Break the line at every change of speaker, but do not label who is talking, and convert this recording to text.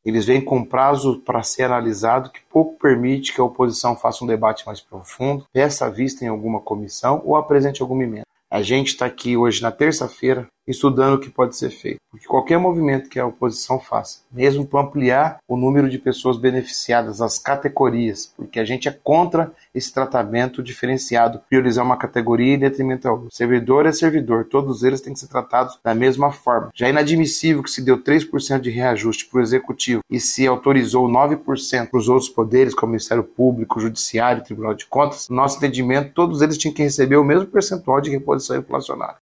Eles vêm com prazo para ser analisado, que pouco permite que a oposição faça um debate mais profundo, peça vista em alguma comissão ou apresente alguma emenda. A gente está aqui hoje na terça-feira estudando o que pode ser feito. Porque qualquer movimento que a oposição faça, mesmo para ampliar o número de pessoas beneficiadas, as categorias, porque a gente é contra esse tratamento diferenciado, priorizar uma categoria em detrimento da outra. Servidor é servidor, todos eles têm que ser tratados da mesma forma. Já é inadmissível que se deu 3% de reajuste para o Executivo e se autorizou 9% para os outros poderes, como o Ministério Público, o Judiciário, o Tribunal de Contas. No nosso entendimento, todos eles tinham que receber o mesmo percentual de reposição inflacionária.